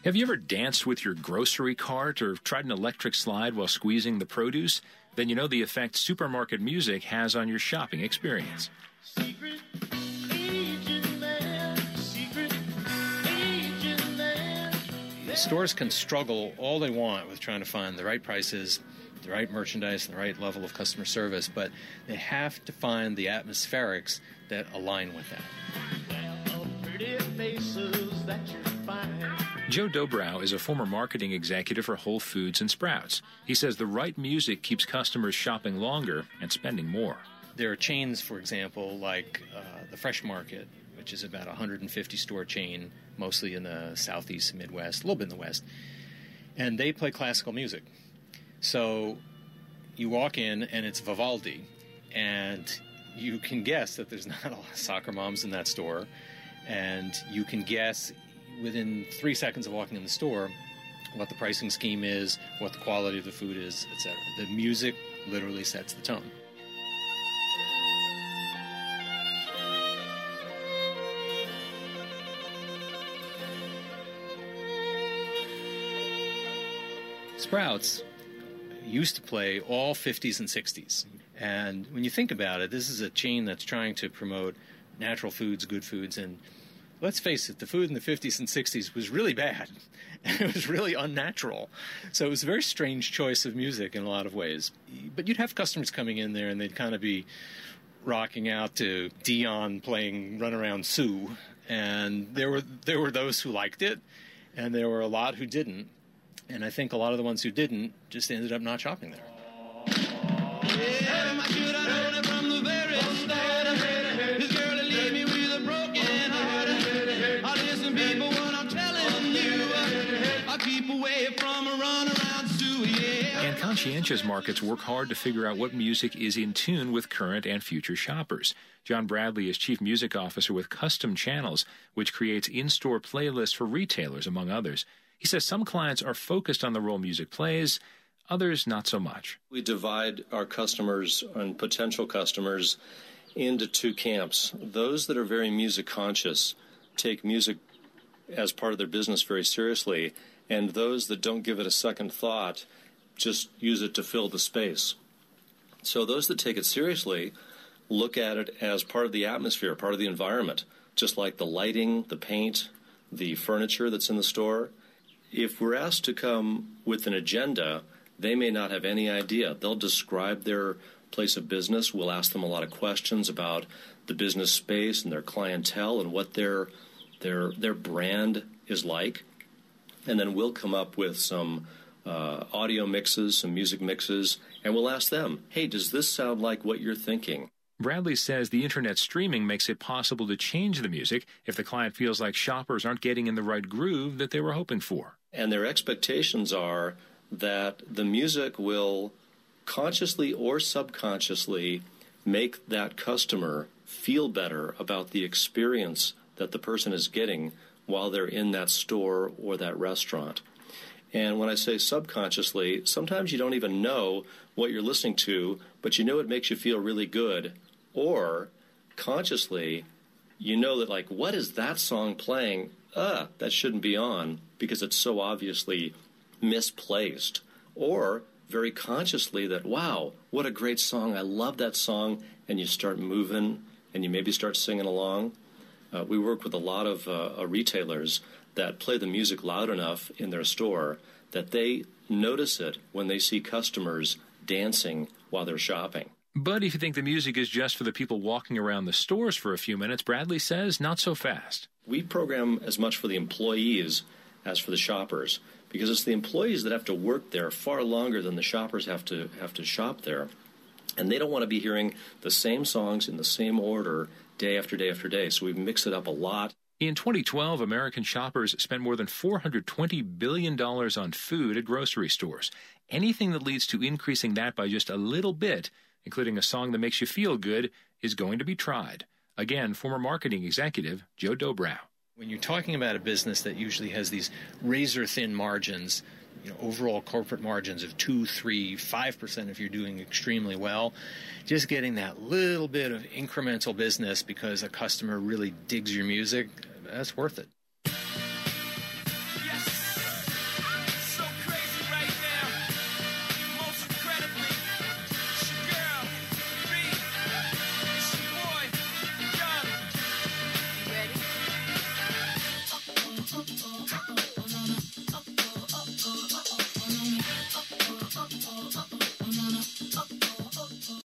Have you ever danced with your grocery cart or tried an electric slide while squeezing the produce? Then you know the effect supermarket music has on your shopping experience. Secret agent man, secret agent man. Stores can struggle all they want with trying to find the right prices, the right merchandise, and the right level of customer service, but they have to find the atmospherics that align with that. Pretty faces that you find. Joe Dobrow is a former marketing executive for Whole Foods and Sprouts. He says the right music keeps customers shopping longer and spending more. There are chains, for example, like the Fresh Market, which is about a 150-store chain, mostly in the southeast, Midwest, a little bit in the West, and they play classical music. So you walk in, and it's Vivaldi, and you can guess that there's not a lot of soccer moms in that store, and you can guess within 3 seconds of walking in the store what the pricing scheme is, what the quality of the food is, etc. The music literally sets the tone. Sprouts used to play all 50s and 60s. And when you think about it, this is a chain that's trying to promote natural foods, good foods, and let's face it, the food in the 50s and 60s was really bad, and it was really unnatural. So it was a very strange choice of music in a lot of ways. But you'd have customers coming in there, and they'd kind of be rocking out to Dion playing Runaround Sue, and there were those who liked it, and there were a lot who didn't. And I think a lot of the ones who didn't just ended up not shopping there. And conscientious markets work hard to figure out what music is in tune with current and future shoppers. John Bradley is Chief Music Officer with Custom Channels, which creates in-store playlists for retailers, among others. He says some clients are focused on the role music plays, others not so much. We divide our customers and potential customers into two camps. Those that are very music conscious take music as part of their business very seriously, and those that don't give it a second thought just use it to fill the space. So those that take it seriously look at it as part of the atmosphere, part of the environment, just like the lighting, the paint, the furniture that's in the store. If we're asked to come with an agenda, they may not have any idea. They'll describe their place of business. We'll ask them a lot of questions about the business space and their clientele and what their brand is like. And then we'll come up with some audio mixes, some music mixes, and we'll ask them, hey, does this sound like what you're thinking? Bradley says the internet streaming makes it possible to change the music if the client feels like shoppers aren't getting in the right groove that they were hoping for. And their expectations are that the music will consciously or subconsciously make that customer feel better about the experience that the person is getting while they're in that store or that restaurant. And when I say subconsciously, sometimes you don't even know what you're listening to, but you know it makes you feel really good. Or consciously, you know that, like, what is that song playing? That shouldn't be on because it's so obviously misplaced. Or very consciously that, wow, what a great song. I love that song. And you start moving and you maybe start singing along. We work with a lot of retailers that play the music loud enough in their store that they notice it when they see customers dancing while they're shopping. But if you think the music is just for the people walking around the stores for a few minutes, Bradley says not so fast. We program as much for the employees as for the shoppers because it's the employees that have to work there far longer than the shoppers have to shop there. And they don't want to be hearing the same songs in the same order day after day after day. So we mix it up a lot. In 2012, American shoppers spent more than $420 billion on food at grocery stores. Anything that leads to increasing that by just a little bit, including a song that makes you feel good, is going to be tried. Again, former marketing executive Joe Dobrow. When you're talking about a business that usually has these razor-thin margins, overall corporate margins of 2, 3, 5% if you're doing extremely well, just getting that little bit of incremental business because a customer really digs your music, that's worth it.